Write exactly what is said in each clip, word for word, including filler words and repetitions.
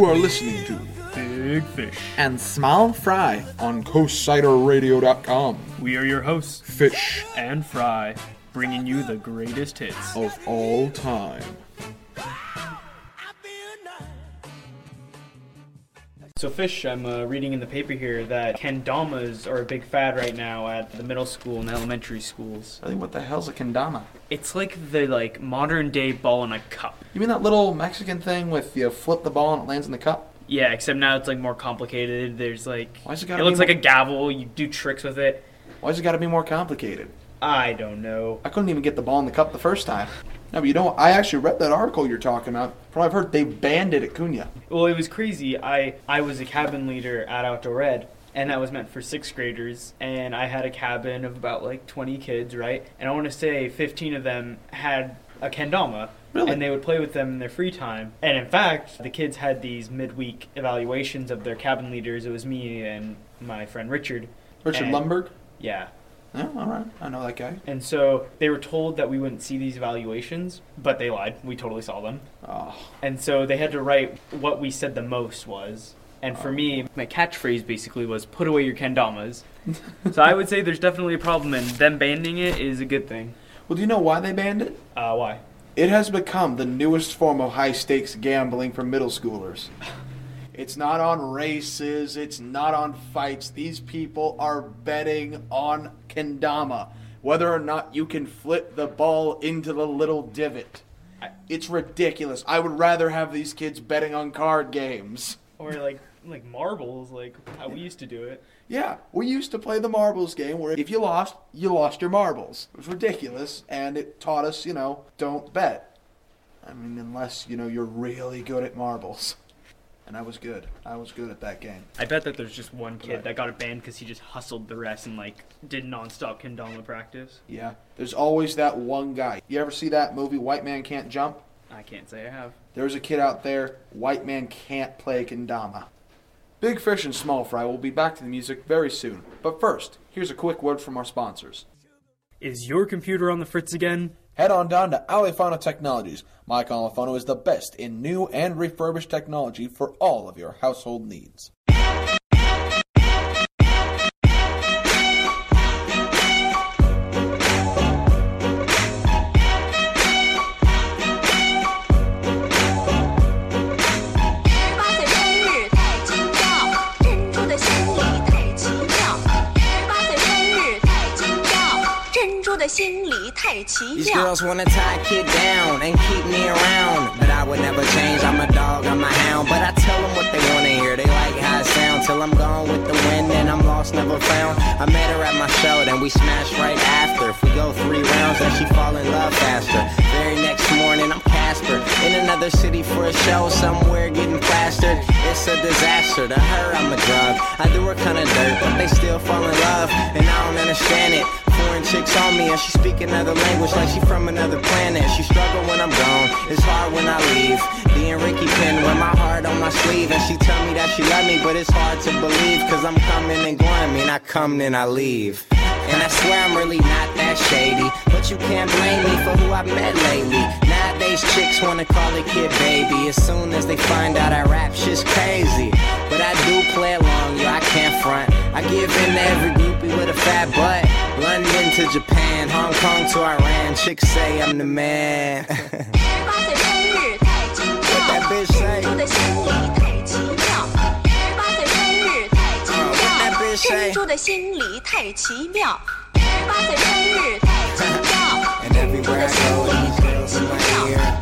You are listening to Big Fish and Small Fry on coast cider radio dot com. We are your hosts, Fish and Fry, bringing you the greatest hits of all time. So Fish, I'm uh, reading in the paper here that kendamas are a big fad right now at the middle school and elementary schools. Really, what the hell's a kendama? It's like the like modern day ball in a cup. You mean that little Mexican thing with you flip the ball and it lands in the cup? Yeah, except now it's like more complicated. There's like Why's it it gotta looks be like more... a gavel. You do tricks with it. Why's it got to be more complicated? I don't know. I couldn't even get the ball in the cup the first time. No, but you know what? I actually read that article you're talking about. From what I've heard, they banned it at Cunha. Well, it was crazy. I, I was a cabin leader at Outdoor Ed, and that was meant for sixth graders. And I had a cabin of about like twenty kids, right? And I want to say fifteen of them had a kendama. Really? And they would play with them in their free time. And in fact, the kids had these midweek evaluations of their cabin leaders. It was me and my friend Richard. Richard and, Lumberg? Yeah. Yeah, all right. I know that guy. And so they were told that we wouldn't see these evaluations, but they lied. We totally saw them. Oh. And so they had to write what we said the most was. And for oh. me, my catchphrase basically was, put away your kendamas. So I would say there's definitely a problem, and them banning it is a good thing. Well, do you know why they banned it? Uh, why? It has become the newest form of high-stakes gambling for middle schoolers. It's not on races. It's not on fights. These people are betting on kendama, whether or not you can flip the ball into the little divot. It's ridiculous. I would rather have these kids betting on card games. Or like like marbles, like how we used to do it. Yeah, we used to play the marbles game where if you lost, you lost your marbles. It was ridiculous, and it taught us, you know, don't bet. I mean, unless, you know, you're really good at marbles. And I was good. I was good at that game. I bet that there's just one kid Right. that got it banned because he just hustled the rest and like did nonstop kendama practice. Yeah. There's always that one guy. You ever see that movie, White Man Can't Jump? I can't say I have. There's a kid out there, white man can't play kendama. Big Fish and Small Fry will be back to the music very soon. But first, here's a quick word from our sponsors. Is your computer on the fritz again? Head on down to Alifano Technologies. Mike Alifano is the best in new and refurbished technology for all of your household needs. These girls wanna tie a kid down and keep me around, but I would never change. I'm a dog, I'm a hound, but I tell them what they wanna hear. They like how it sound till I'm gone with the wind and I'm lost, never found. I met her at my show, then we smashed right after. If we go three rounds, then she fall in love faster. Very next morning, I'm Casper in another city for a show, somewhere getting plastered. It's a disaster. To her, I'm a drug. I do her kinda dirt, but they still fall in love, and I don't understand it. Foreign chicks on me and she speak another language like she from another planet. She struggle when I'm gone, it's hard when I leave. Being Ricky Penn with my heart on my sleeve, and she tell me that she love me, but it's hard to believe, cause I'm coming and going. I mean, I come and I leave. And I swear I'm really not that shady, but you can't blame me for who I met lately. Nowadays chicks wanna call a kid baby as soon as they find out I rap, shit's crazy. But I do play along, yo, I can't front. I give in to every groupie with a fat butt. London to Japan, Hong Kong to Iran, chicks say I'm the man. What that bitch say? Uh, what that bitch say? And everywhere I go, these girls in my ear.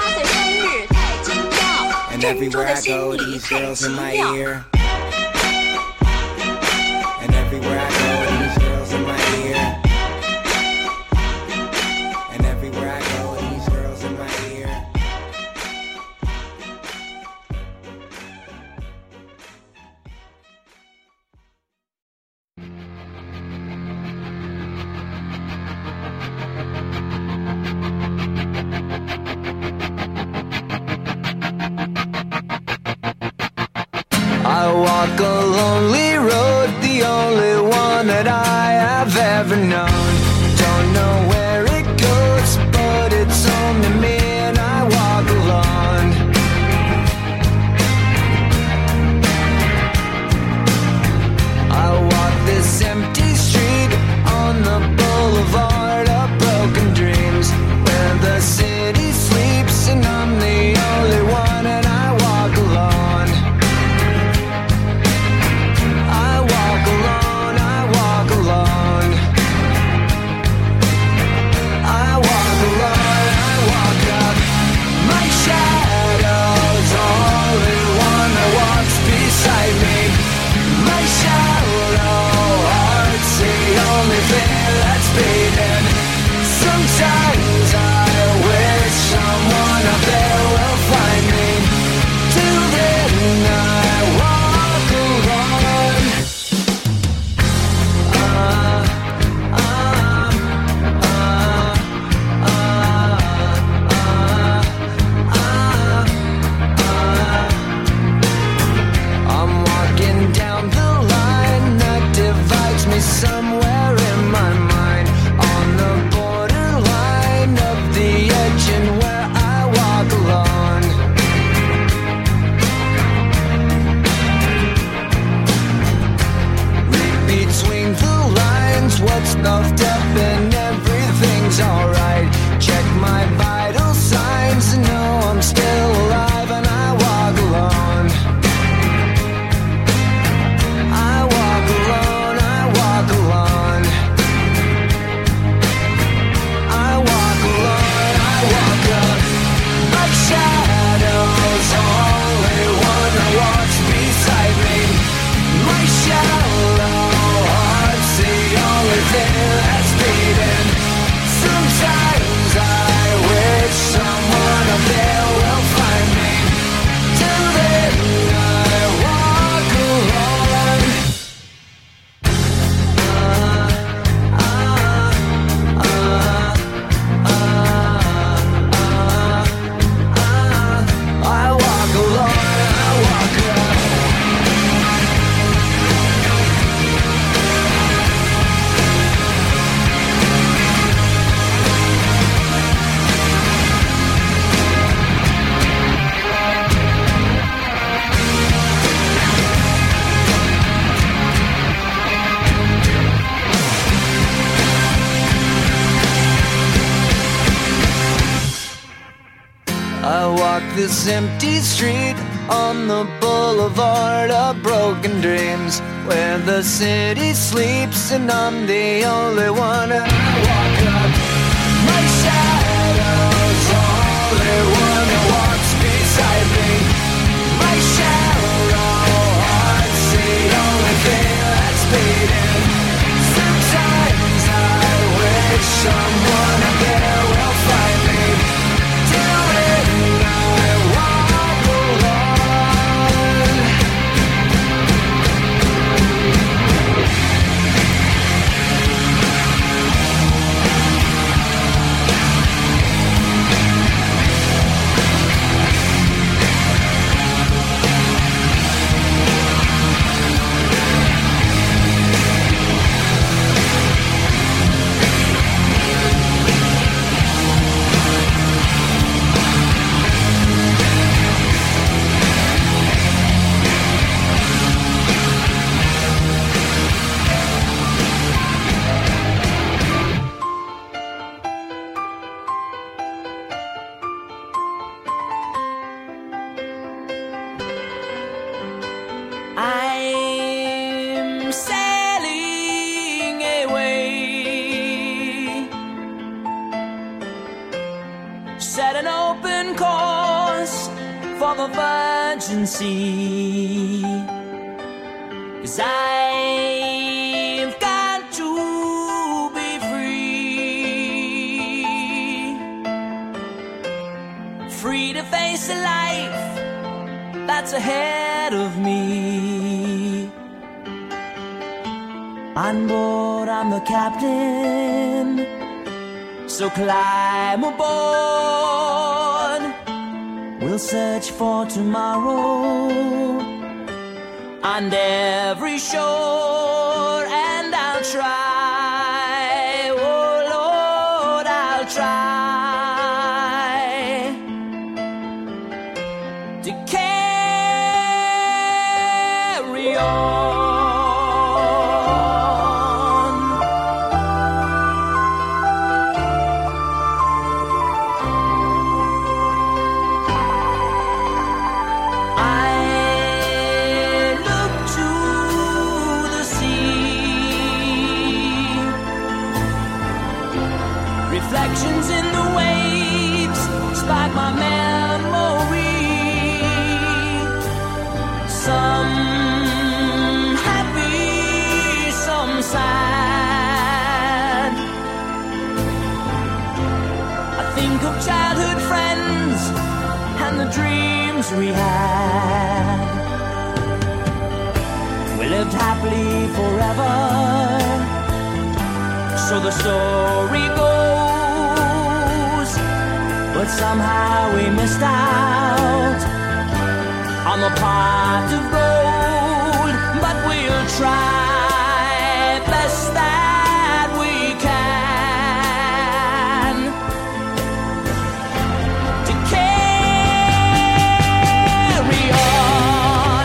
And everywhere I go, these girls in my ear. And everywhere I go, these girls in my ear. And everywhere I go, these girls in my ear. I walk a lonely road, the only one that I have ever known. Don't know where it goes, but it's only me and I walk alone. alright. Check my vital signs and know I'm still alive, and I walk alone. I walk alone, I walk alone. I walk alone, I walk up. My shadow's only one that walks beside me. My shallow heart's the only thing that's beating. Sometimes I wish someone up there will find me. Till then I walk alone. Uh, uh, uh, uh, uh, I walk alone, I walk alone. I walk this empty street on the boulevard of broken dreams, where the city sleeps and I'm the only one. And I walk up. My shadow's only one that walks beside me. My shallow heart's the only thing that's beating. Sometimes I wish someone up there will find me. Till then I walk alone. I'm sailing away, set an open course for the virgin sea, 'cause I've got to be free, free to face a life that's ahead of me. On board, I'm the captain, so climb aboard. We'll search for tomorrow on every shore, and I'll try, oh Lord, I'll try to carry on. Reflections in the waves spark my memory. Some happy, some sad. I think of childhood friends and the dreams we had. We lived happily forever, so the story goes. But somehow we missed out on the pot of gold. But we'll try best that we can to carry on.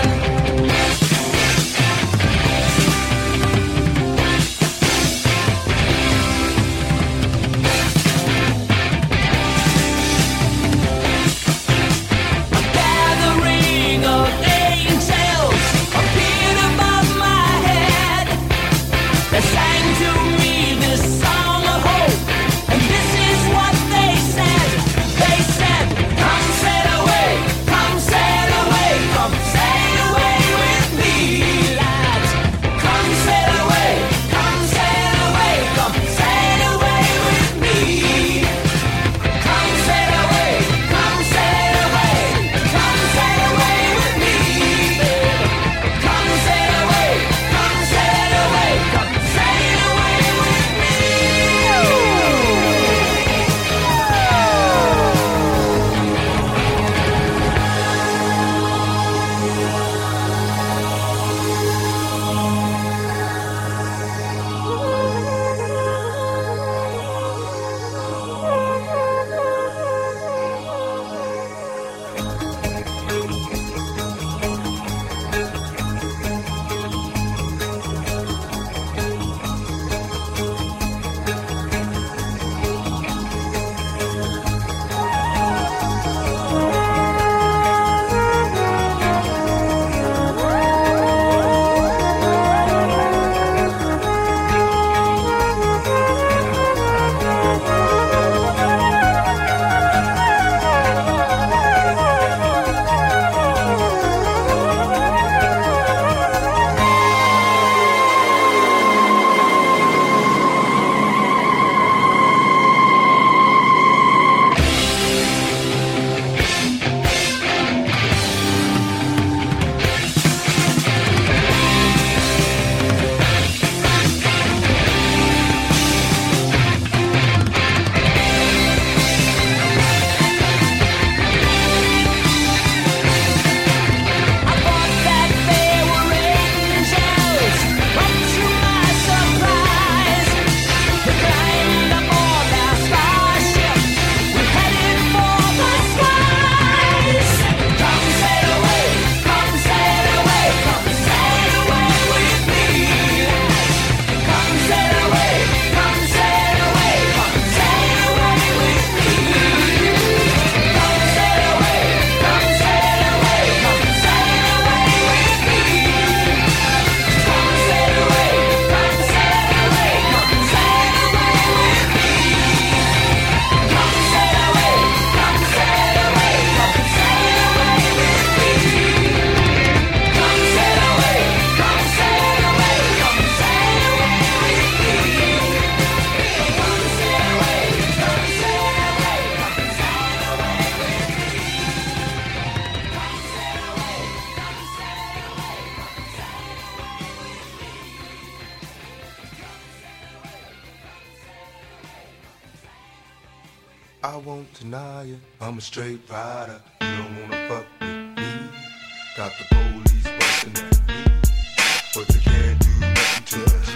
I won't deny it. I'm a straight rider. You don't wanna fuck with me. Got the police busting at me, but they can't do nothing to me.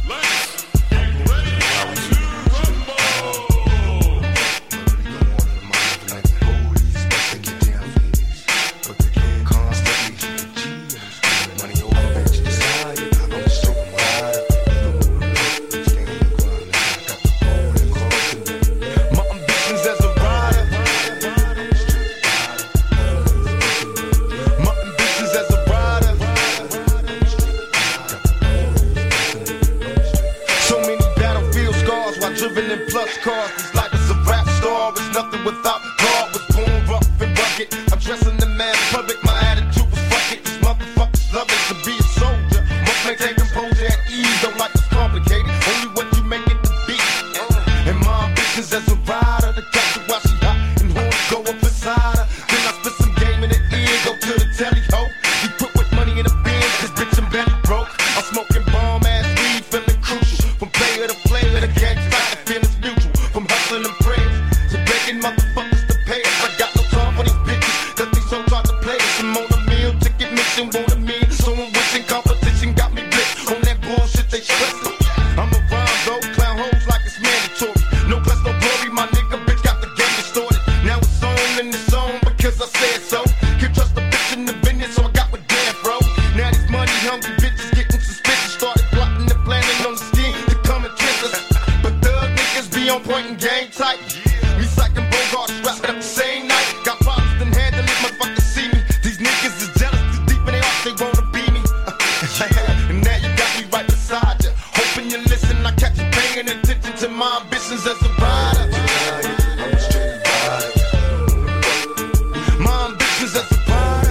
Plus cars, this life is a rap star. It's nothing without God. Was born rough and rugged. I'm dressing the man public. My attitude was fuck it. These motherfuckers love it to be a soldier. Must maintain composure at ease. Don't like it's complicated. Only what you make it to be. And my ambitions as a rider, the captain while she hot and horns go up inside her. Then I spit some game in the ear, go to the telly ho. You put with money in the bin, cause bitch I'm belly broke. I'm smoking bomb ass weed, feeling crucial. From player to player, the gang started feeling from hustling and prayers to begging motherfuckers to pay us. I got no time for these bitches, cause they so hard to play us. I'm on a meal, ticket mission, want a meal. So I'm wishing competition got me blitzed on that bullshit they stressing. I'm a rhyme though, clown hoes like it's mandatory. No class, no glory, my nigga bitch got the game distorted. Now it's on and it's on because I said so. Can't trust a bitch in the business, so I got with Dan, bro. Now these money hungry bitches getting suspicious. Started plotting and planning on the scheme to come and kiss us. But thug niggas be on point and game tight. Me psyching Bogart, strapping up the same night. Got problems, then handle it, motherfuckers see me. These niggas is jealous, too deep in their hearts, they wanna be me. And now you got me right beside you. Hoping you listen, I catch you paying attention to my ambitions as a rider. I'm a straight rider. My ambitions as a rider.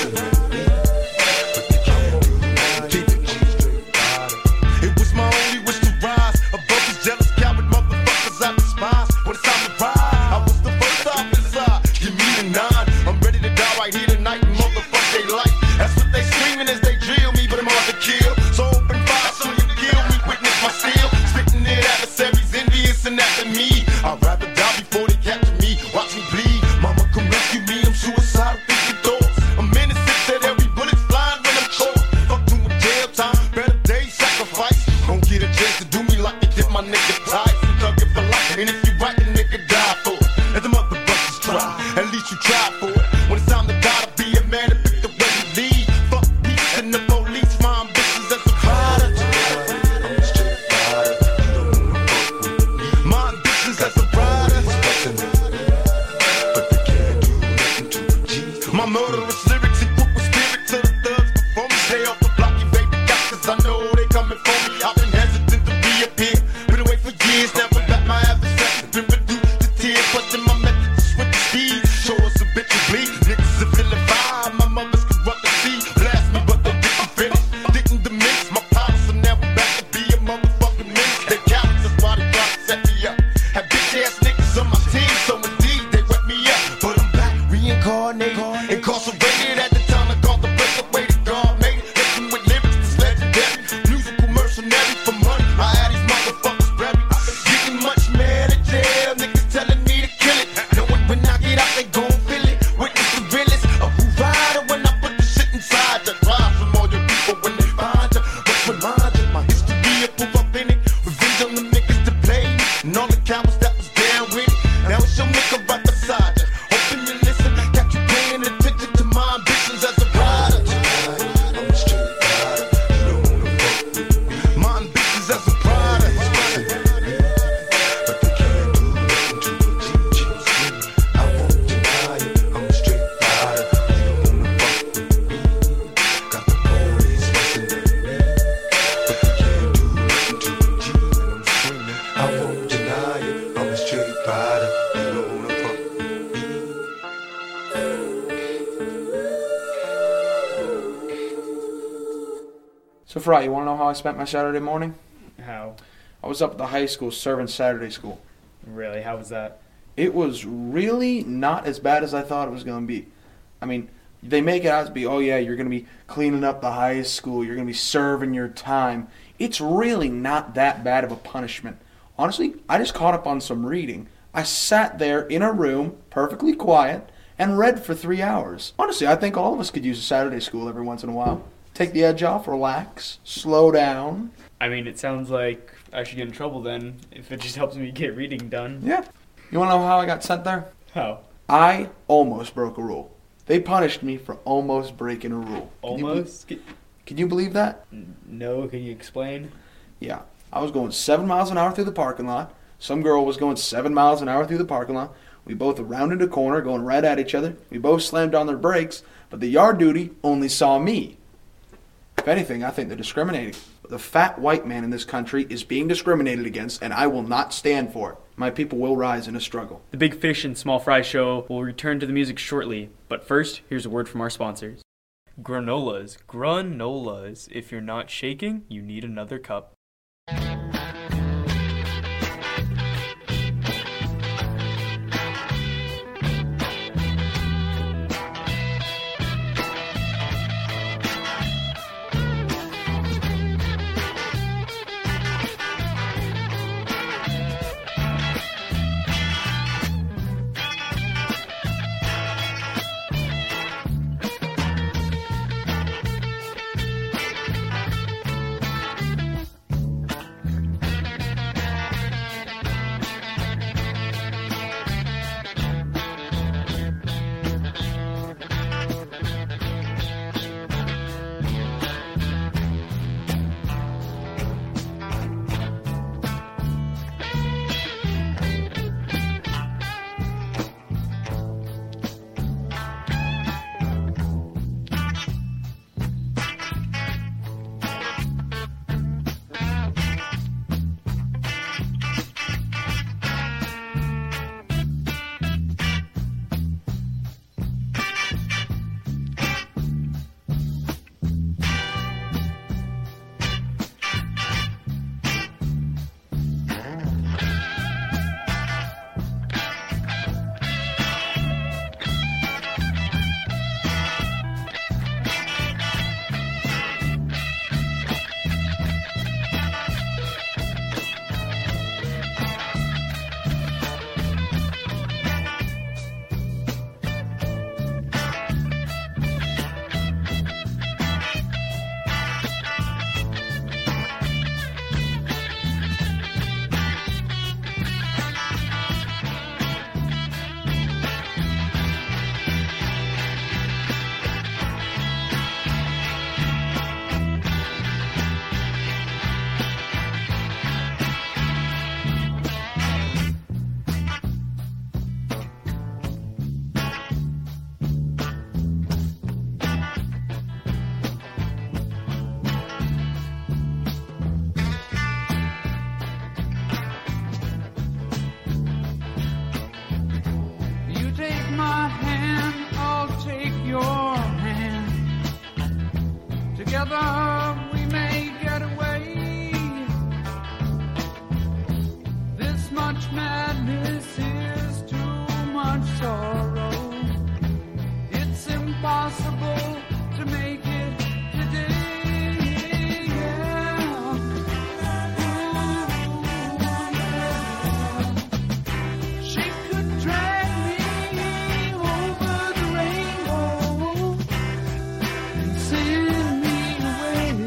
It was my only wish to rise above these jealous coward motherfuckers I despise. When it's time to ride, I was the first officer. Give me the nine. I'm ready to die right here tonight and motherfuck they life. That's what they screaming as they drill me, but I'm hard to kill. So open fire, so you kill me, witness my steel. Spitting it adversaries, envious and after me. I'd rather die before they capture me. Watch me bleed. Mama come rescue me, I'm suicidal, thinking thoughts. I'm innocent, said every bullet's flying when I'm caught. Fuck doing jail time, better days sacrifice. Don't get a chance to do me like they did my nigga Ty. Thug it for life, and if you right, the nigga die for it. Let the motherfuckers try, at least you try for it. When it's time to die, to be a man to pick the way you lead. Fuck peace and the police, my ambitions as a rider. I'm a straight rider, you don't wanna fuck with me. My ambitions as a rider, but they can't do nothing to a G. My murderous lyrics equip with spirit to the thugs before me. Stay off the block, you baby got, cause I know they coming for me. I've been hesitant to reappear, been away for years, never back my adversaries. Been reduced to tears, busting my methods with the speed. Show us a bitch and bleed, niggas are feeling fine. My mother's corrupt the sea, blast me but they didn't finish. Didn't diminish my power, so now I'm back to be a motherfucking menace. They cowards, that's why they try to set me up. Had bitch ass niggas on my team, so indeed they wet me up. But I'm back, reincarnated, incarcerated at the time I called the break away to God made it. Listen with lyrics that's legendary, musical mercenary for money. I had these motherfuckers buried, getting much mad at jail. Niggas telling me to kill it, knowing when I get out they gon' feel it. Witness the realest of who rider when I put the shit inside you. Rise from all your people when they find you. But remind you, my history of proof authentic. Revenge on the niggas to play me, and all the cowards that was down with it. Now it's your nigga right beside you. Hoping you listen, got you paying attention to my ambitions as a rider. I'm a straight rider, you don't wanna fuck with me. My ambitions as a rider, but they can't do nothing to a G. I won't deny it, I'm a straight rider, you don't wanna fuck with me. Got the police busting at me, but they can't do nothing to a G. And I'm screaming, I won't deny it, I'm a straight rider, you don't wanna fuck with me. So, Fry, you want to know how I spent my Saturday morning? How? I was up at the high school serving Saturday school. Really? How was that? It was really not as bad as I thought it was going to be. I mean, they make it out to be, oh yeah, you're going to be cleaning up the high school, you're going to be serving your time. It's really not that bad of a punishment. Honestly, I just caught up on some reading. I sat there in a room, perfectly quiet, and read for three hours. Honestly, I think all of us could use a Saturday school every once in a while. Take the edge off, relax, slow down. I mean, it sounds like I should get in trouble then, if it just helps me get reading done. Yeah. You want to know how I got sent there? How? I almost broke a rule. They punished me for almost breaking a rule. Can you Almost? be- can you believe that? No, can you explain? Yeah. I was going seven miles an hour through the parking lot. Some girl was going seven miles an hour through the parking lot. We both rounded a corner, going right at each other. We both slammed on their brakes, but the yard duty only saw me. If anything, I think they're discriminating. The fat white man in this country is being discriminated against, and I will not stand for it. My people will rise in a struggle. The Big Fish and Small Fry Show will return to the music shortly, but first, here's a word from our sponsors. Granolas, granolas. If you're not shaking, you need another cup. Together we may get away. This much madness is too much sorrow. It's impossible to make it today. Yeah. Ooh, she could drag me over the rainbow and send me away.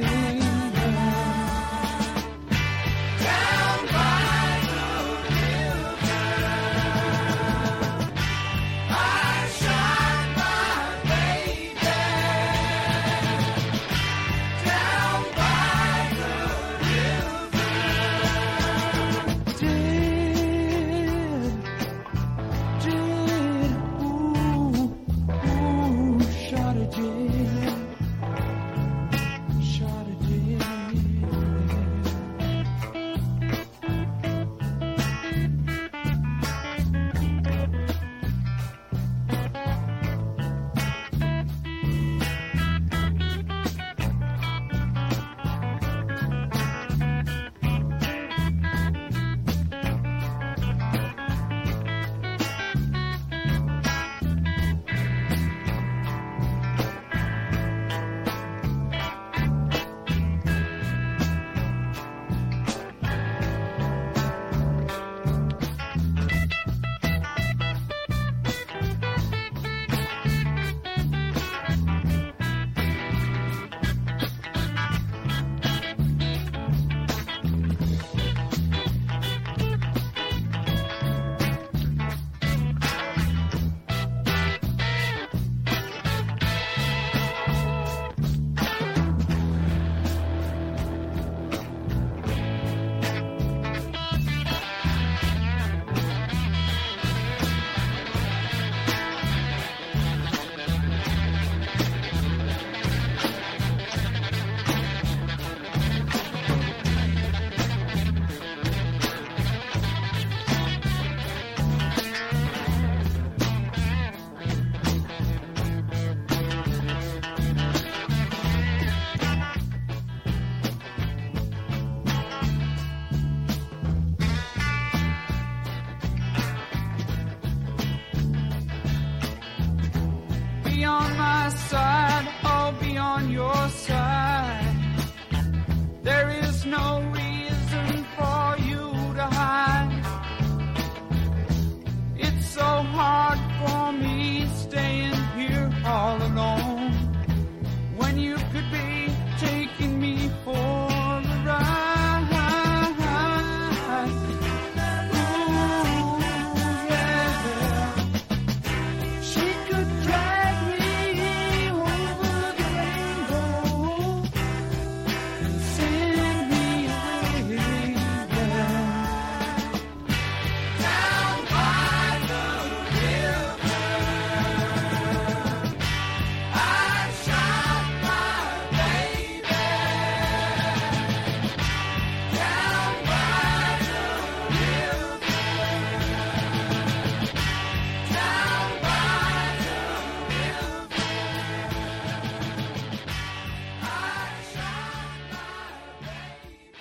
my side, I'll be on your side. There is no reason for you to hide. It's so hard for me staying here all alone when you could be taking me for a ride. Ooh, yeah. She could drag me over the rainbow and send me away, yeah. Down by the river, I shot my baby. Down by the river, down by the river, I shot my baby.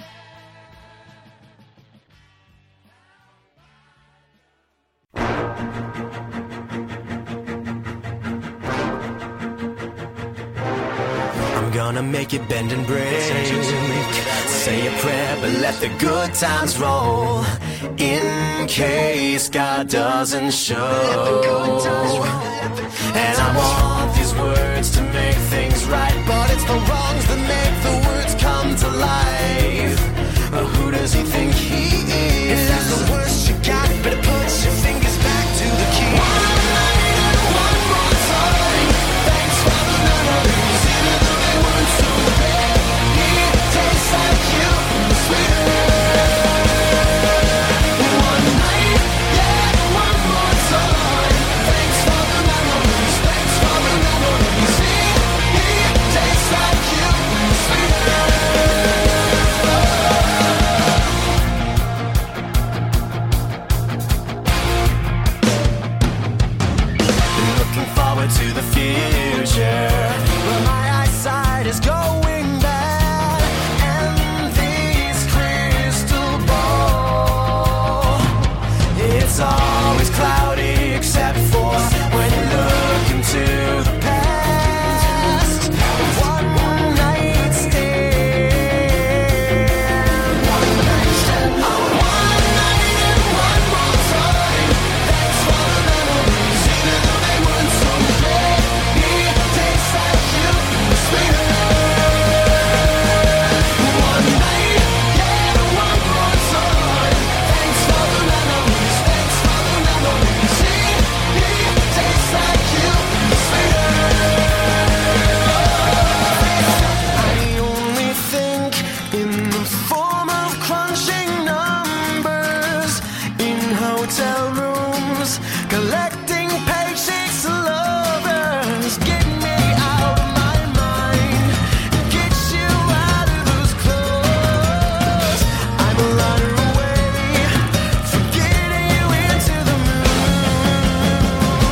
I'm gonna make it bend and break. Say a prayer, but let the good times roll. In case God doesn't show. And I want these words to make things right, but it's the wrongs that make the words come to life. Uh, who does he think he is? If that's the worst you got, better put your fingers back to the key. One night and one more time. Thanks for the memories, even though they weren't so bad. It tastes like you, sweeter. One night, yeah, one more time. Thanks for the memories, thanks for the memories. It tastes like you, sweeter. Looking forward to the future, but my eyesight is going bad, and this crystal ball, it's always cloudy except for when you look into the past. One night stand, one night stand, oh, one night and one more time. Thanks for the memories, even though they weren't so bad. It tastes like you, sweeter. One night, yeah, one more time. Thanks for the memories, thanks for the memories. It tastes like you, sweeter. I only think in the form of crunching numbers in hotel rooms, collecting paychecks to lovers. Get me out of my mind, get you out of those clothes. I'm a runner away from getting you into the moon.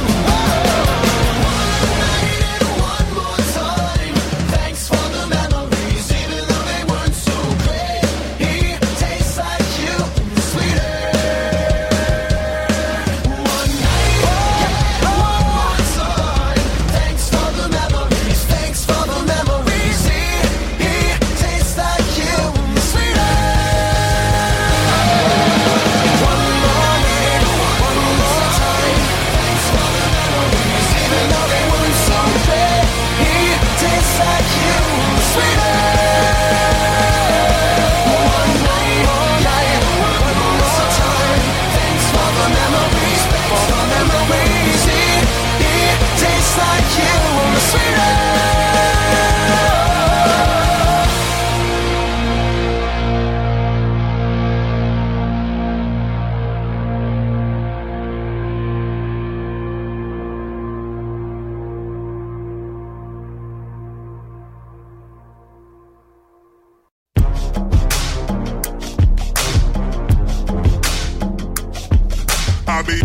One night and one more time. Thanks for the memories, even though they weren't so great. It tastes like you, sweeter. One night, yeah, one more time. Thanks for the memories, thanks for the memories. It, it tastes like you, sweeter. One more night, one more time. Thanks for the memories, even though they weren't so great. It tastes like you, sweeter. One night, yeah, one more time. Thanks for the memories, thanks for the memories. It, it tastes like you, sweeter. I be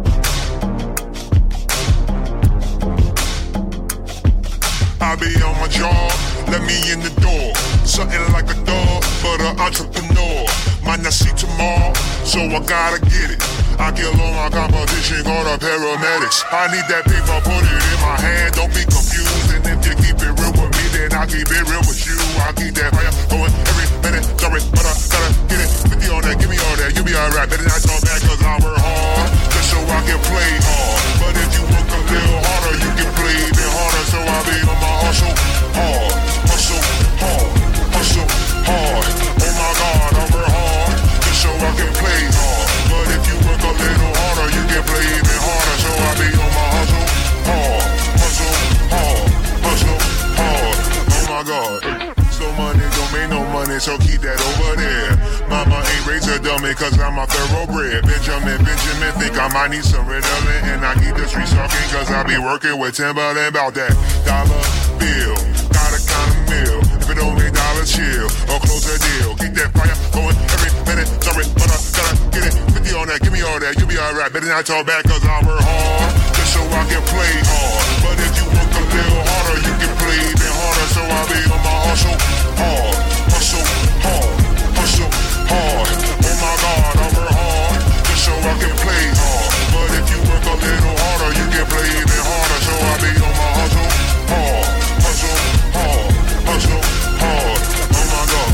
I be on my job, let me in the door. Something like a dog, but an entrepreneur. might not see tomorrow, so I gotta get it. I kill all my competition, call the paramedics. I need that paper, put it in my hand, don't be confused. And if you keep it real with me, then I keep it real with you. I keep that fire going every minute, sorry, but I gotta get it. fifty on that, give me all that, you'll be alright. Better not talk back, cause I work hard, just so I can play hard. But if you work a little harder, you can play even harder. So I be on my hustle hard, hustle hard, hustle hard. Oh my God, I work hard, just so I can play hard. But if you work a little harder, you can play even harder. So I be on my hustle hard, hustle hard, hustle hard. Oh my God. Slow money don't make no money, so keep that over there. Mama ain't raised a dummy, cause I'm a thoroughbred. Benjamin, Benjamin, think I might need some Ritalin. And I keep the streets talking, cause I be working with Timberland about that dollar bill. Gotta count a meal. If it don't make dollars, chill, or close a deal. Keep that fire going every minute, sorry, but I gotta get it. fifty on that, give me all that, you'll be alright. Better not talk back, cause I work hard, just so I can play hard. But if you work a little harder, you can play even harder. So I be on my hustle hard, hustle hard, hustle hard. Oh my God, I work hard, just so I can play hard. But if you work a little harder, you can play even harder. So I be on my hustle hard, hustle hard, hustle hard. Oh my God.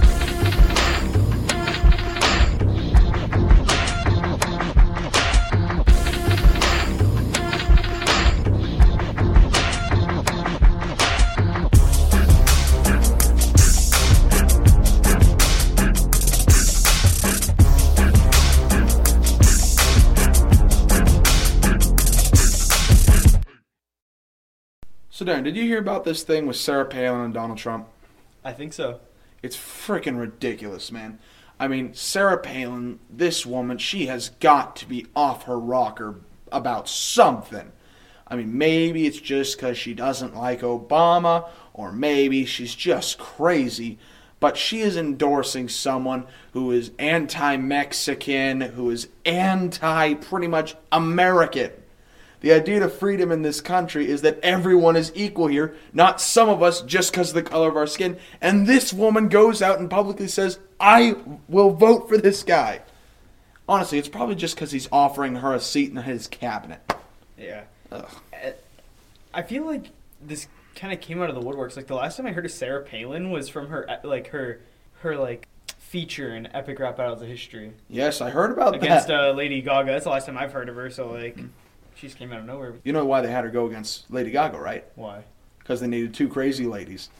So, Darren, did you hear about this thing with Sarah Palin and Donald Trump? I think so. It's freaking ridiculous, man. I mean, Sarah Palin, this woman, she has got to be off her rocker about something. I mean, maybe it's just because she doesn't like Obama, or maybe she's just crazy, but she is endorsing someone who is anti-Mexican, who is anti-pretty much American. The idea of freedom in this country is that everyone is equal here, not some of us just because of the color of our skin. And this woman goes out and publicly says, I will vote for this guy. Honestly, it's probably just because he's offering her a seat in his cabinet. Yeah. Ugh. I feel like this kind of came out of the woodworks. Like, the last time I heard of Sarah Palin was from her, like, her, her like, feature in Epic Rap Battles of History. Yes, I heard about Against, that. Against uh, Lady Gaga. That's the last time I've heard of her, so, like... She just came out of nowhere. You know why they had her go against Lady Gaga, right? Why? Because they needed two crazy ladies.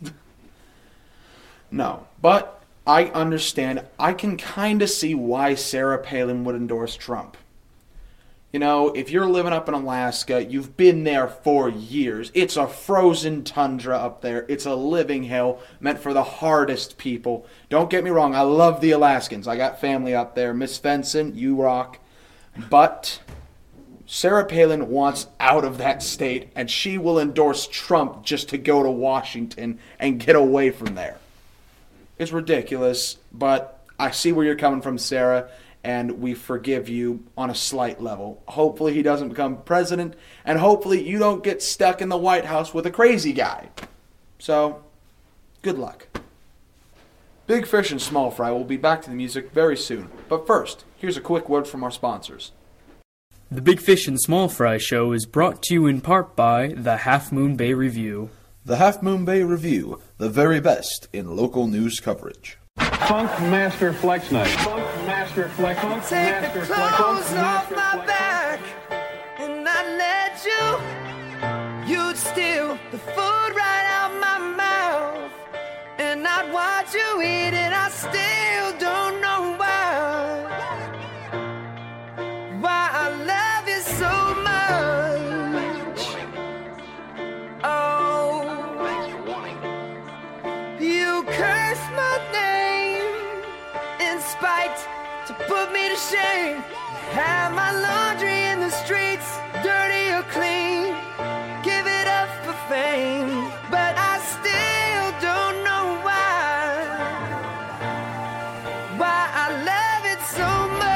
No, but I understand. I can kind of see why Sarah Palin would endorse Trump. You know, if you're living up in Alaska, you've been there for years. It's a frozen tundra up there. It's a living hell meant for the hardest people. Don't get me wrong. I love the Alaskans. I got family up there. Miss Fenson, you rock. But... Sarah Palin wants out of that state, and she will endorse Trump just to go to Washington and get away from there. It's ridiculous, but I see where you're coming from, Sarah, and we forgive you on a slight level. Hopefully he doesn't become president, and hopefully you don't get stuck in the White House with a crazy guy. So, good luck. Big Fish and Small Fry will be back to the music very soon. But first, here's a quick word from our sponsors. The Big Fish and Small Fry Show is brought to you in part by the Half Moon Bay Review. The Half Moon Bay Review, the very best in local news coverage. Funk Master Flex Night. Funk Master Flex. Funk Take Master the Flex. clothes Funk off Master my Flex. back, and I let you. You'd steal the food right out my mouth, and I'd watch you eat it. I still don't know why. Why I love you so much. Oh, you curse my name in spite to put me to shame. Have my laundry in the streets, dirty or clean. Give it up for fame, but I still don't know why. Why I love it so much.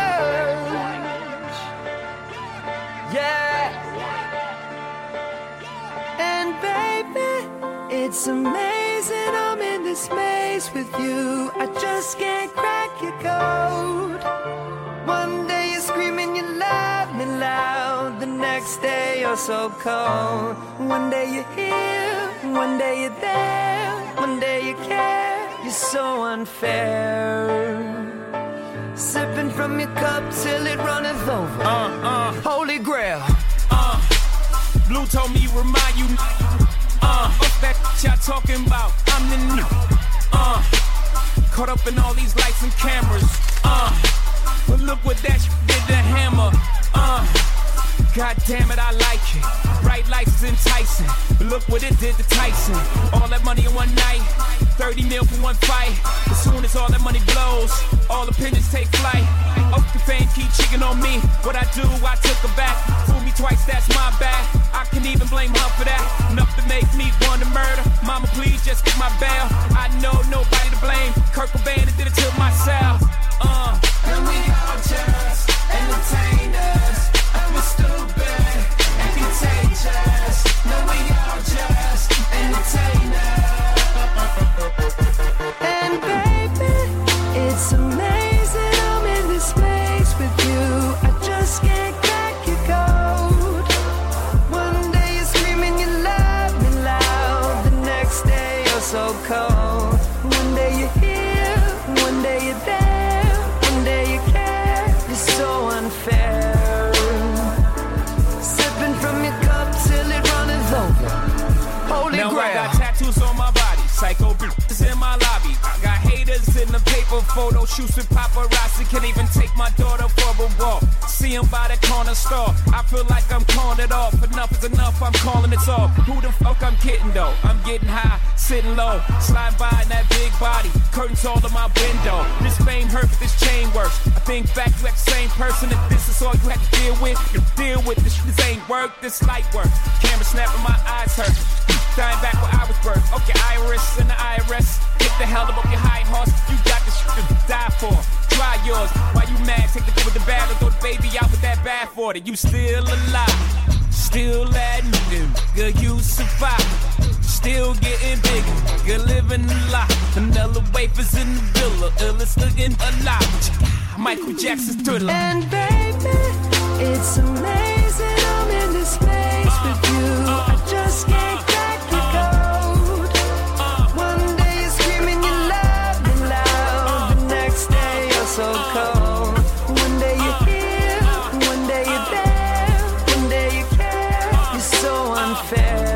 Yeah. And baby, it's amazing I'm in this maze with you. I just can't crack your code. One day you're screaming, you love me loud. The next day you're so cold. One day you're here, one day you're there. One day you care, you're so unfair. Sipping from your cup till it runneth over. Uh, uh, Holy Grail. uh. Blue told me remind you. Uh, what's that y'all talking about? I'm the new. Uh, caught up in all these lights and cameras. Uh, but look what that sh- did to Hammer. Uh, God damn it, I like it. Bright lights is enticing. But look what it did to Tyson. All that money in one night. thirty mil for one fight. As soon as all that money blows, all opinions take flight. Oak the fame keep cheating on me. What I do, I took her back. Fool me twice, that's my bad. I can even blame her for that. Enough to make me want to murder. Mama, please just get my bail. I know nobody to blame. Kurt Cobain did it to myself. Uh. And we all just entertainers. And we're stupid and contagious. No, we all just entertainers. And baby, it's amazing I'm in this space with you. I just can't crack your code. One day you're screaming you love me loud. The next day you're so cold. One day you're here, one day you're there. One day you care, you're so unfair. Sipping from your cup till it runneth over. Holy Now Grail. I got tattoos on my body, psycho bitches in my lobby. I got haters in the paper photo shoots with paparazzi. Can't even take my daughter for a walk. See him by the corner store. I feel like I'm calling it off. Enough is enough, I'm calling it off. Who the fuck I'm kidding though? I'm getting high, sitting low, sliding by in that big body. Curtains all in my window. This fame hurt, but this chain works. I think back, you act the same person. If this is all you had to deal with, you deal with this. This ain't work, this light work. Camera snapping, my eyes hurt. Dying back where I was birthed. Okay, Iris and the I R S. Get the hell up your high horse. You got this shit to die for. Try yours. Why you mad? Take the good with the bad and throw the baby out with that bad for it. You still alive. Still admitting. Good, you survive. Still getting bigger. Good living a lot. Vanilla wafers in the villa. Illest looking alive. Michael Jackson's thriller. And baby, it's amazing I'm in this space with you. I just can't crack your code. One day you're screaming you love me loud. The next day you're so cold. One day you're here, one day you're there. One day you care, you're so unfair.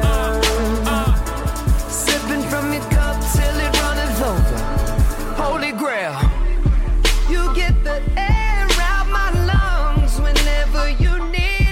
Sipping from your cup till it runneth over. Holy Grail. You get the air out my lungs whenever you need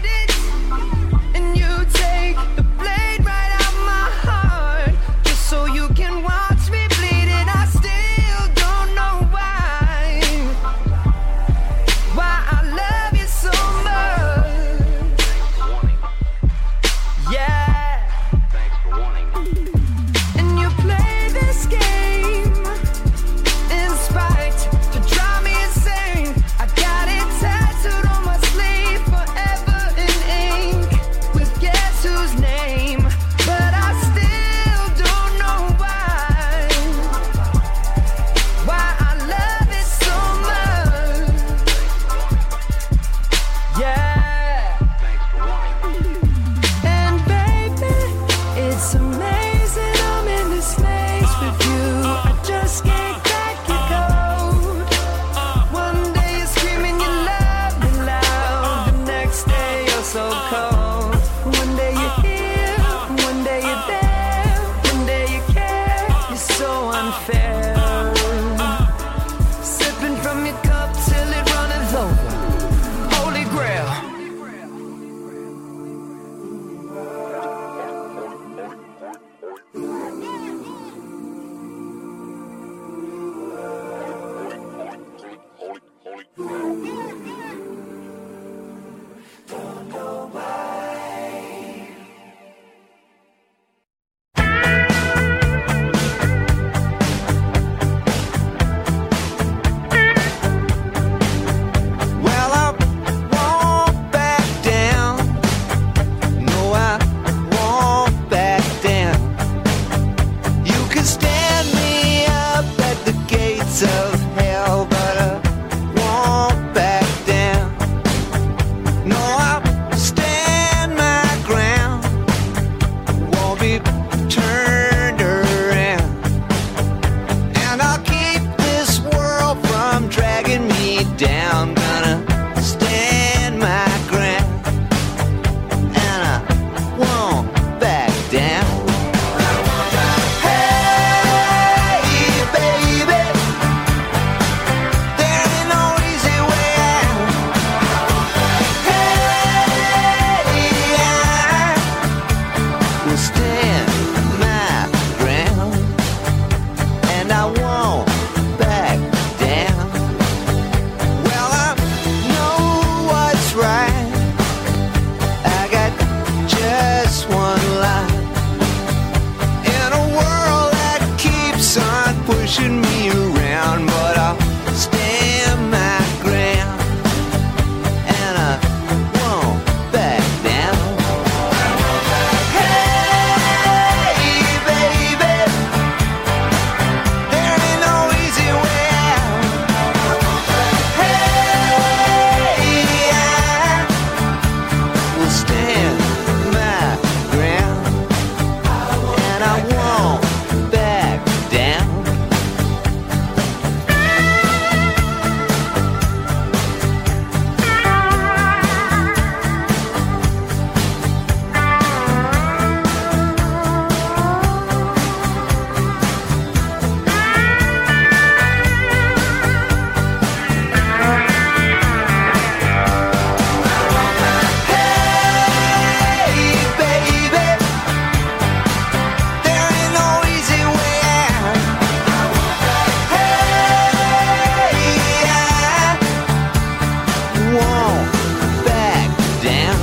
won't back down.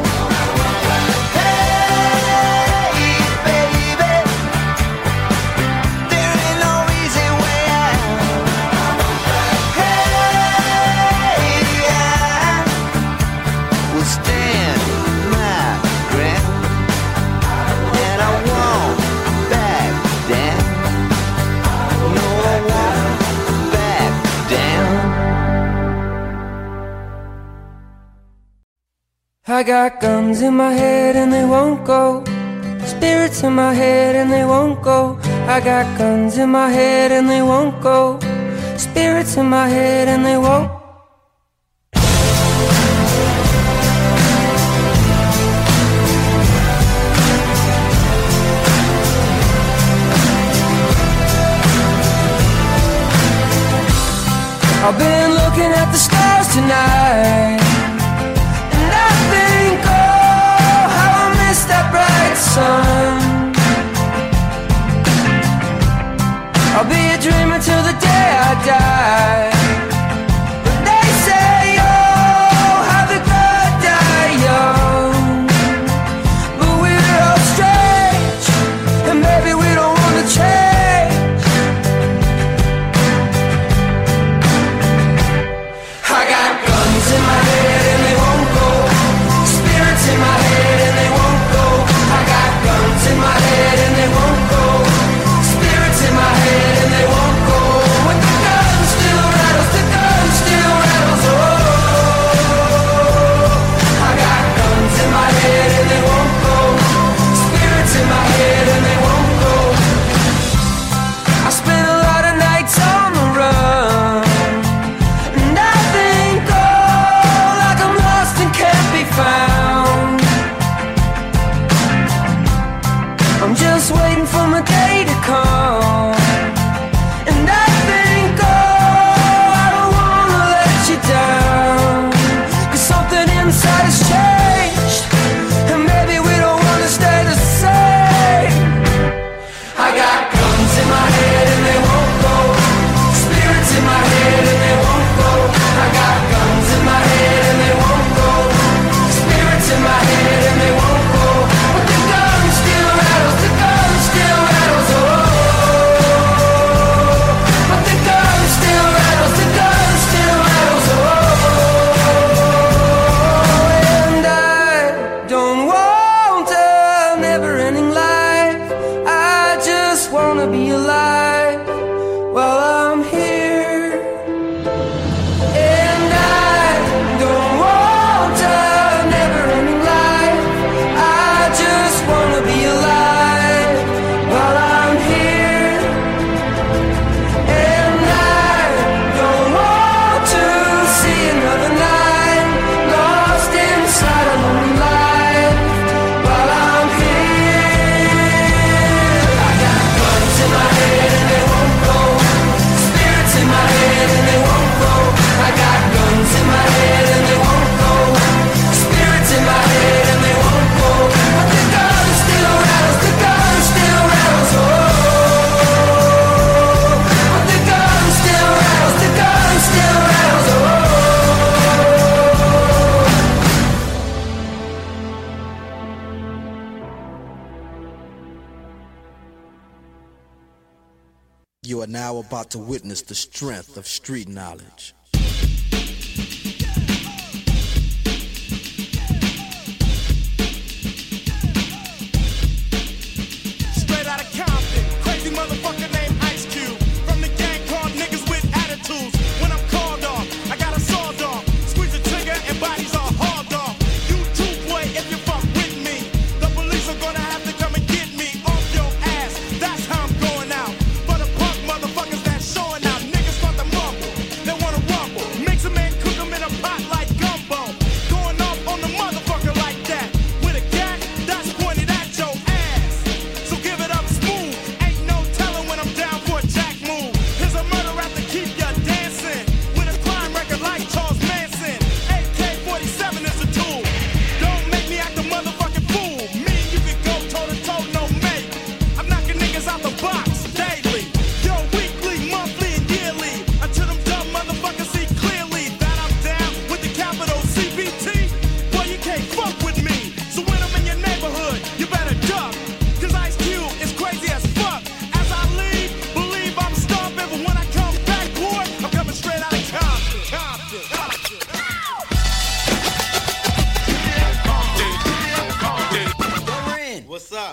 I got guns in my head and they won't go. Spirits in my head and they won't go. I got guns in my head and they won't go. Spirits in my head and they won't. I've been looking at the stars tonight, and I think, oh, how I miss that bright sun. I'll be a dreamer till the day I die. But they say, oh, how the good die young. But we're all strange, and maybe we don't want to change. I got guns in my head and they won't go. Spirits in my head and they won't go. I got guns in my head and they won't go. Spirits in my head and they won't go. When the gun still rattles, the gun still rattles. Oh, I got guns in my head and they won't go. Spirits in my head and they won't go. I spent a lot of nights on the run. Found. I'm just waiting for my day to come. And I think, oh, I don't wanna let you down. Cause something inside has changed, and maybe we don't wanna stay the same. I got guns in my head and they won't go. Spirits in my head and they won't go. I got guns in my head and they won't go. In my head and they won't go. But the gun still rattles, the gun still rattles, oh. But the gun still rattles, the gun still rattles, oh. And I don't want a never-ending life. I just wanna be alive while I'm here. And I don't want a wanna be alive while I'm here. And I don't want to see another night lost inside a lonely life while I'm here. I got guns in my head and they won't go. Spirits in my head and they won't go. I got guns in my head and they won't go. Spirits in my head and they won't go. But the gun still rattles, the gun still rattles, oh. But the gun still rattles, the gun still rattles, oh. You are now about to witness the strength of street knowledge. Motherfucker named Ice Cube from the gang called niggas with attitudes. When I'm called off, I got a sawed off. Squeeze the trigger and bodies are hauled off. You too, boy, if you fuck with me, the police are gonna have to come and get me off your ass. That's how I'm going out. For the punk motherfuckers that's showing out, niggas start to mumble. They wanna run.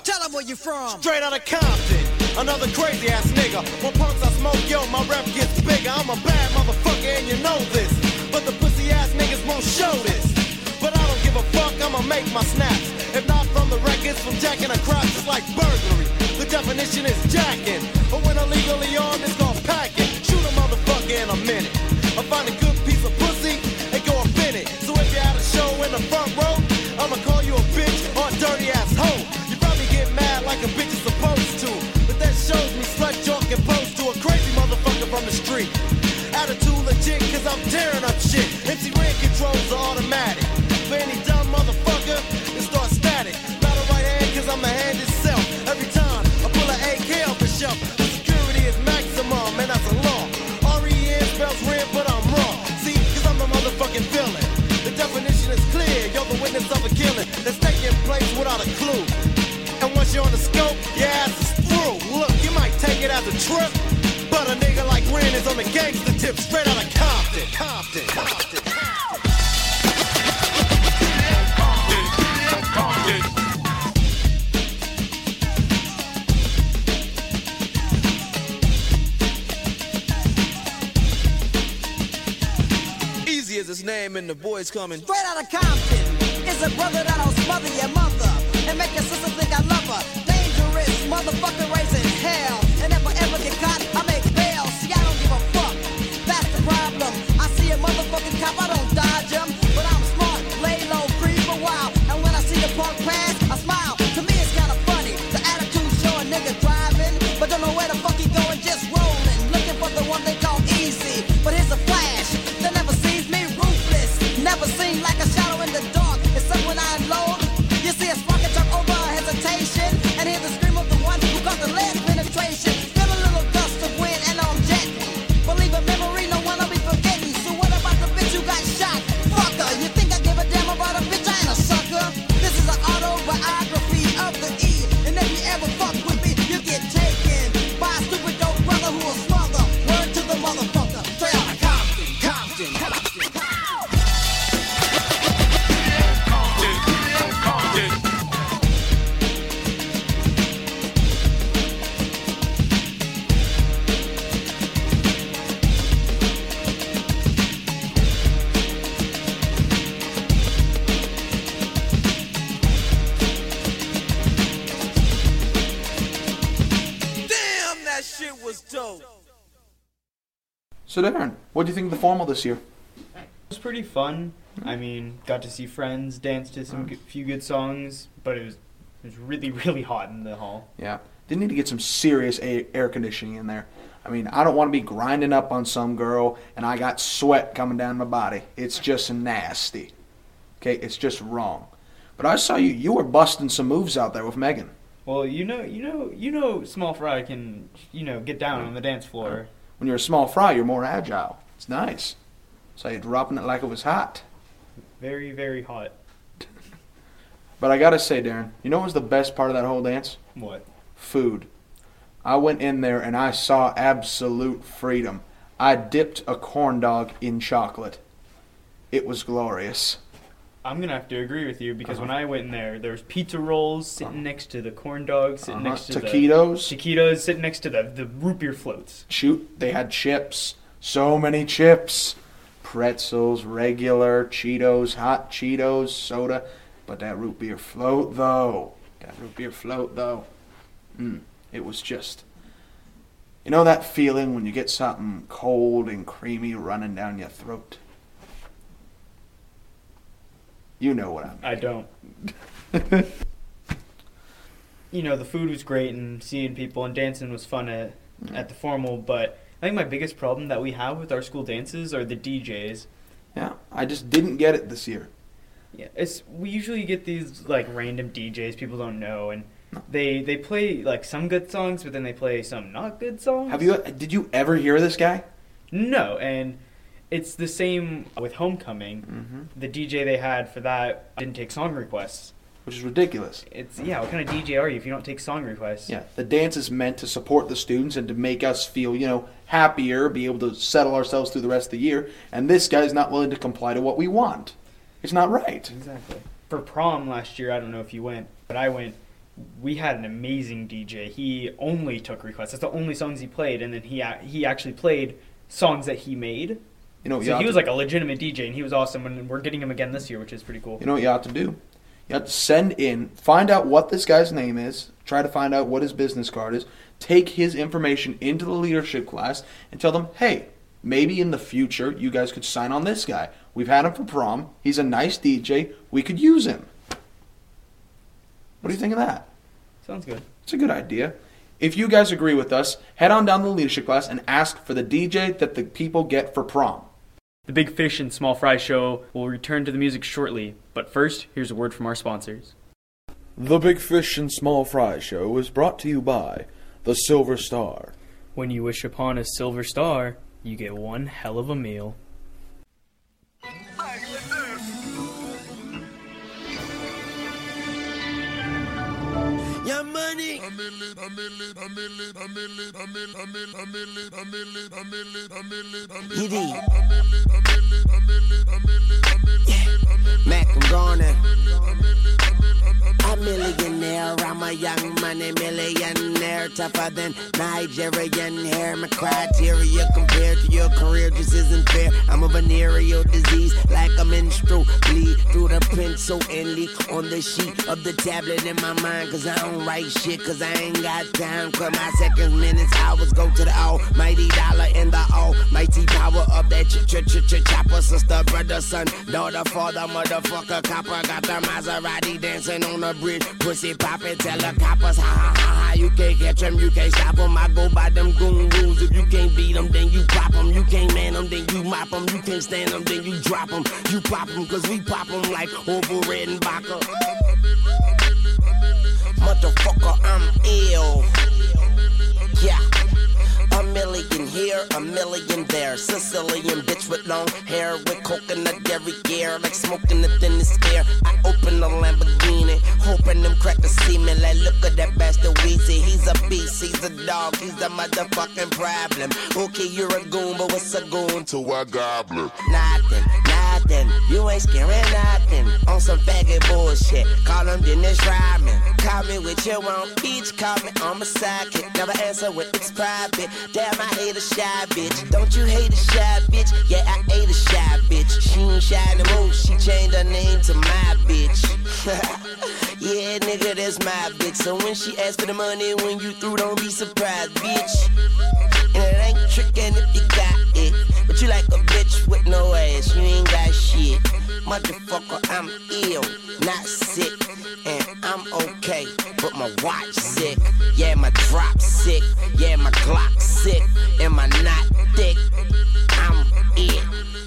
Tell them where you from. Straight out of Compton, another crazy ass nigga. When punks I smoke, yo, my rep gets bigger. I'm a bad motherfucker and you know this. But the pussy ass niggas won't show this. But I don't give a fuck, I'ma make my snaps. If not from the records, from jacking a crop, it's like burglary. The definition is jacking. But when illegally armed, it's called packing. Shoot a motherfucker in a minute. I find a good piece of pussy and go up in it. So if you're at a show in the front row, I'ma call you a bitch or a dirty ass hoe. You probably get mad like a bitch is supposed to. But that shows me slut joke and pose to a crazy motherfucker from the street. Attitude legit, cause I'm tearing up shit. M C Ren controls are automatic. For any dumb motherfucker, it starts static. Not a right hand, cause I'm the hand itself. Every time I pull an A K off the shelf, the security is maximum, and that's a law. R E N spells red, but I'm wrong. See, cause I'm the motherfucking villain. The definition is clear, you're the witness of a killing that's taking place without a clue. And once you're on the scope, your ass is through. Look, you might take it as a trip, but a nigga like Ren is on the gangster tip, straight out of Compton. Compton, Compton, Compton. Easy as his name and the boys coming. Straight out of Compton is a brother that'll smother your mother and make your sister think I love her. Dangerous motherfucker raising hell. And if I ever get caught, I make bail. See, I don't give a fuck. That's the problem. I see a motherfucking cop, I don't dodge him. But I'm smart, lay low, creep a while. And when I see the punk pass, I smile. To me, it's kinda funny. The attitude show a nigga driving, but don't know where the fuck he going, just rolling. Looking for the one they call easy. But here's a flash that never sees me ruthless. Never seen like a shadow in the dark. Except when I unload. You see a spark and turn over a hesitation. And hear the scream of the one who got the lead penetration. Feel a little gust of wind and I'm jetting. Believe a memory, no one will be forgetting. So what about the bitch who got shot? Fucker, you think I give a damn about a bitch? I ain't a sucker. This is an autobiography of the E. And if you ever fuck with me, you get taken by a stupid dope brother who will smother. Word to the motherfucker. Straight out of Compton, Compton, Compton, Compton. Damn, that shit was dope. So Darren, what do you think of the formal this year? It was pretty fun. I mean, got to see friends, danced to some good, few good songs, but it was it was really really hot in the hall. Yeah, they need to get some serious a- air conditioning in there. I mean, I don't want to be grinding up on some girl and I got sweat coming down my body. It's just nasty. Okay, it's just wrong. But I saw you. You were busting some moves out there with Megan. Well, you know, you know, you know, Small Fry can, you know, get down on the dance floor. When you're a small fry, you're more agile. It's nice. So you're dropping it like it was hot. Very, very hot. But I gotta say, Darren, you know what was the best part of that whole dance? What? Food. I went in there and I saw absolute freedom. I dipped a corn dog in chocolate. It was glorious. I'm gonna have to agree with you because Uh-huh. when I went in there, there was pizza rolls sitting Uh-huh. next to the corn dogs, sitting Uh-huh. next to Taquitos. the taquitos, sitting next to the the root beer floats. Shoot, they had chips. So many chips. Pretzels, regular, Cheetos, hot Cheetos, soda. But that root beer float, though. That root beer float, though. Mm, it was just... You know that feeling when you get something cold and creamy running down your throat? You know what I mean. I don't. You know, the food was great and seeing people and dancing was fun at, at the formal, but I think my biggest problem that we have with our school dances are the D Js. Yeah, I just didn't get it this year. Yeah, it's we usually get these like random D Js people don't know, and they they play like some good songs, but then they play some not good songs. Have you? Did you ever hear this guy? No, and it's the same with Homecoming. Mm-hmm. The D J they had for that didn't take song requests. Which is ridiculous. It's yeah. What kind of D J are you if you don't take song requests? Yeah, the dance is meant to support the students and to make us feel, you know, happier, be able to settle ourselves through the rest of the year. And this guy's not willing to comply to what we want. It's not right. Exactly. For prom last year, I don't know if you went, but I went. we had an amazing D J. He only took requests. That's the only songs he played, and then he he actually played songs that he made. You know, so you he was to, like a legitimate D J, and he was awesome. And we're getting him again this year, which is pretty cool. You know what you have to do? You have to send in, find out what this guy's name is, try to find out what his business card is, take his information into the leadership class, and tell them, hey, maybe in the future you guys could sign on this guy. We've had him for prom. He's a nice D J. We could use him. What do you think of that? Sounds good. It's a good idea. If you guys agree with us, head on down to the leadership class and ask for the D J that the people get for prom. The Big Fish and Small Fry Show will return to the music shortly, but first, here's a word from our sponsors. The Big Fish and Small Fry Show is brought to you by the Silver Star. When you wish upon a silver star, you get one hell of a meal. Your money. Mac, I'm gonna. A millionaire, I'm a young money millionaire, tougher than Nigerian hair. My criteria compared to your career just isn't fair. I'm a venereal disease, like a menstrual bleed through the pencil and leak on the sheet of the tablet in my mind. Cause I don't write shit, cause I ain't got time. Cause my seconds, minutes, hours go to the almighty dollar and the almighty power of that ch ch ch ch chopper. Sister, brother, son, daughter, father, motherfucker, copper. Got the Maserati dancing on the bridge, pussy poppin', tell the coppers, ha ha ha ha, you can't catch them, you can't stop them. I go by them goon rules. If you can't beat them, then you pop them. You can't man them, then you mop them. You can't stand them, then you drop them. You pop them, cause we pop them like Orville Redenbacher. Motherfucker, I'm ill. Yeah. A million here, a million there. Sicilian bitch with long hair, with coconut dairy gear, like smoking the thinnest air. I open the Lamborghini, hoping them crackers see me. Like, look at that bastard Weezy. He's a beast, he's a dog, he's the motherfucking problem. Okay, you're a goon, but what's a goon to a goblin? Nothing, nothing. You ain't scaring nothing. On some faggot bullshit. Call him Dennis Rodman. Call me with your own bitch. Call me on my sidekick. Never answer with it's private. Damn, I hate a shy bitch. Don't you hate a shy bitch? Yeah, I hate a shy bitch. She ain't shy no more. She changed her name to my bitch. Yeah, nigga, that's my bitch. So when she asks for the money, when you through, don't be surprised, bitch. And it ain't trickin' if you got it. But you like a bitch with no ass. You ain't got shit. Motherfucker, I'm ill, not sick. And I'm okay, but my watch sick. Yeah, my drop sick. Yeah, my Glock sick. And my knot thick. I'm ill.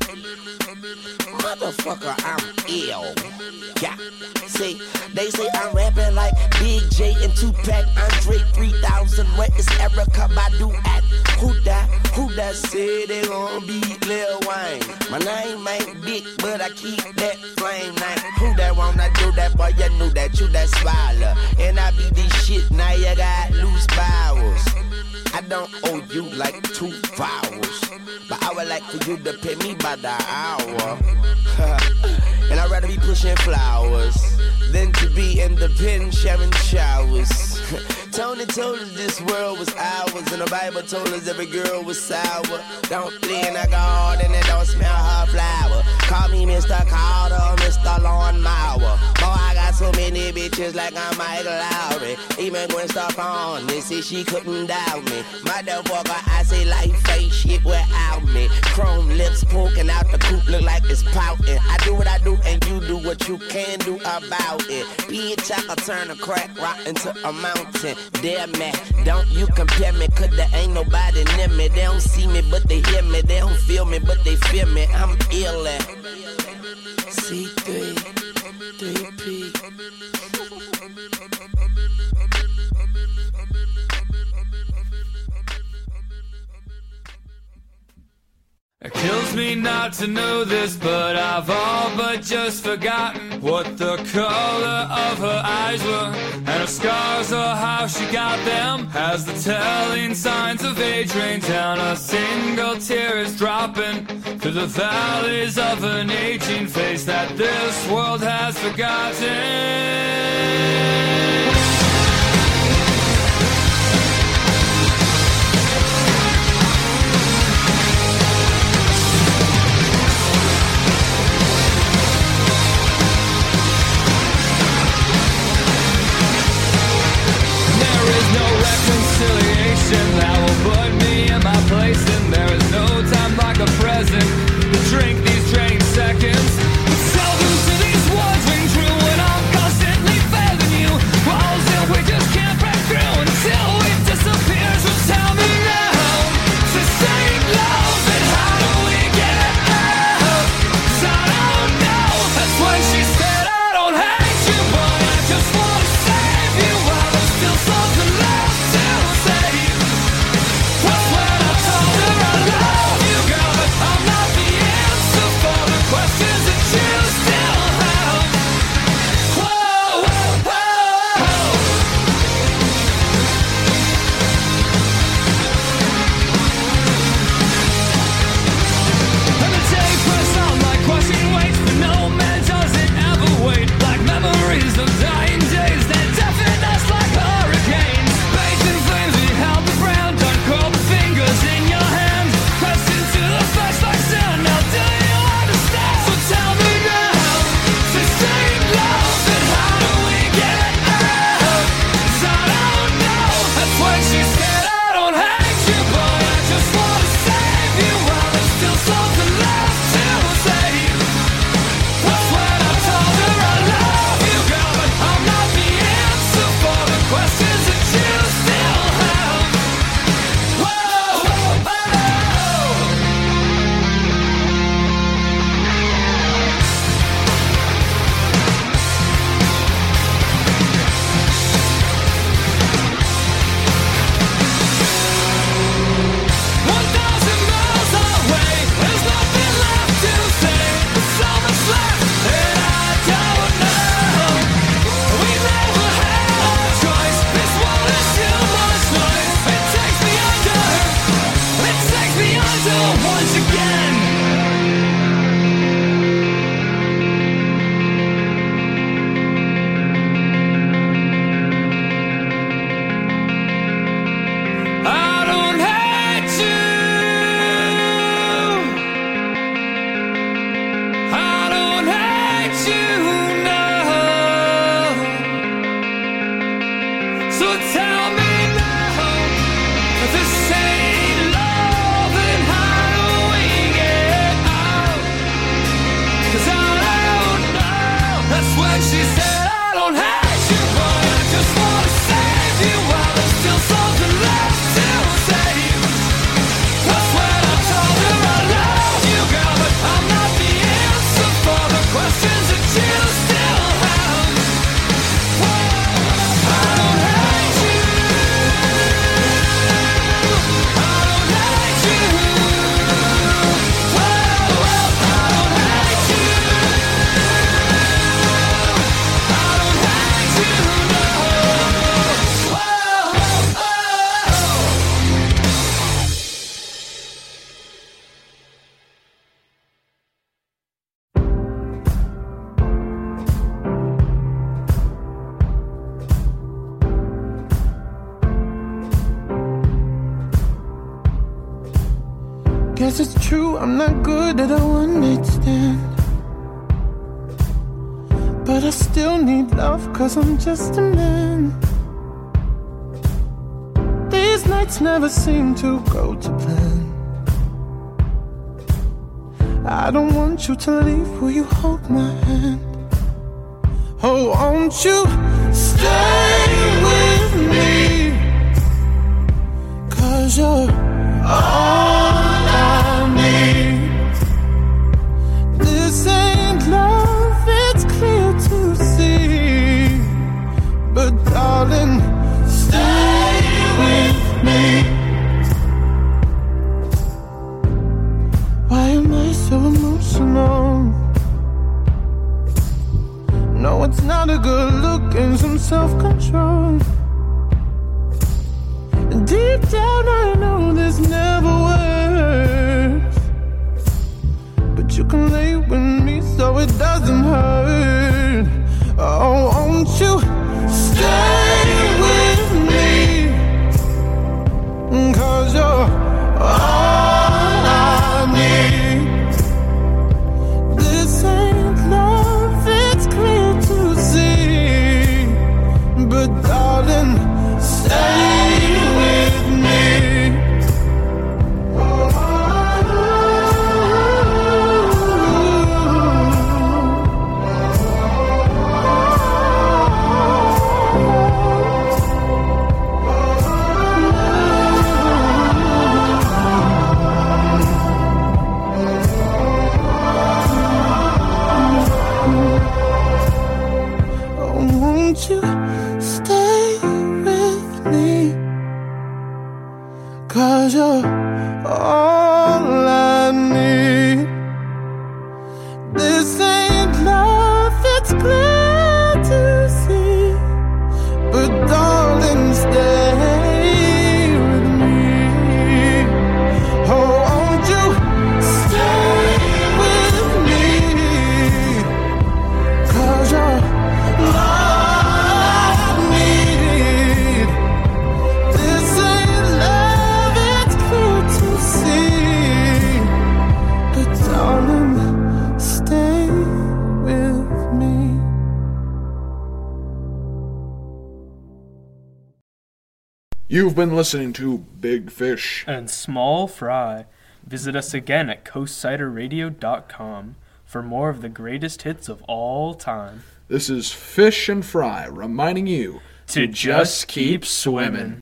Motherfucker, I'm ill. Yeah. See, they say I'm rapping like Big J and Tupac. Andre three thousand, where is Erykah Badu at? Who that? Who that said they gon' be Lil Wayne? My name ain't big, but I keep that flame name. Who that wanna do that? Boy, you knew that, you that swallow. And I be this shit, now you got loose powers. I don't owe you like two vowels, but I would like for you to pay me by the hour. And I'd rather be pushing flowers than to be in the pen sharing showers. Tony told us this world was ours, and the Bible told us every girl was sour. Don't clean a garden and don't smell her flower. Call me Mister Carter, Mister Lawnmower. Boy, I got so many bitches like I'm Michael Lowry. Even Gwen Stefani, they say she couldn't doubt me. Motherfucker, I say life ain't shit without me. Chrome lips poking out the coop, look like it's pouting. I do what I do and you do what you can do about it. Bitch, I can turn a crack rock into a mountain. Damn man, don't you compare me, cause there ain't nobody near me. They don't see me, but they hear me. They don't feel me, but they feel me. I'm ill at C three, three P. It kills me not to know this, but I've all but just forgotten what the color of her eyes were, and her scars or how she got them. As the telling signs of age rain down, a single tear is dropping through the valleys of an aging face that this world has forgotten. That's when she said, I don't hate you, but I just wanna save you while there's still something left to say. That's when I told her I love you, girl, but I'm not the answer for the questions that you still have. I don't hate you. I don't hate you. Well, well, I don't hate you. I don't hate you, no. Well, oh, oh. Guess it's true, I'm not good at a one-night stand, but I still need love, cause I'm just a man. These nights never seem to go to plan. I don't want you to leave, will you hold my hand? Oh, won't you stay with me? Cause you're all I need. This ain't love, it's clear to see. But darling, stay with me. Why am I so emotional? No, it's not a good look and some self-control. Deep down I know this never works, but you can lay with me so it doesn't hurt. Oh, won't you stay with me? Cause you're all I need. This ain't love, it's clear to see. But darling, stay with me. Oh, won't you stay with me? Cause you're all I need. This ain't love, it's clear to see. But darling, stay with me. Oh, won't you stay with me? Cause you're all I need. This ain't love, it's clear to see. But darling, stay with me. You've been listening to Big Fish and Small Fry. Visit us again at coast cider radio dot com for more of the greatest hits of all time. This is Fish and Fry reminding you To just keep swimming.